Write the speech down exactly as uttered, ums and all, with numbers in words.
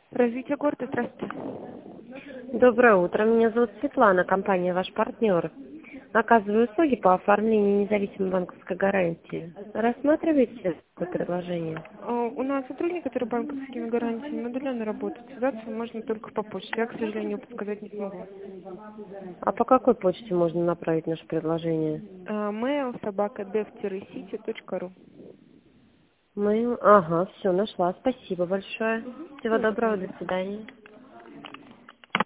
Развитие города, здравствуйте. Доброе утро, меня зовут Светлана, компания «Ваш партнер». Оказываю услуги по оформлению независимой банковской гарантии. Рассматриваете это предложение? А, У нас сотрудник, который банковскими гарантиями удаленно работает. Связаться можно только по почте. Я, к сожалению, подсказать не смогу. А по какой почте можно направить наше предложение? А, mail собака dev city точка ру. Мы... Ага, все, нашла. Спасибо большое. Угу. Всего Всего доброго, доброго. до свидания.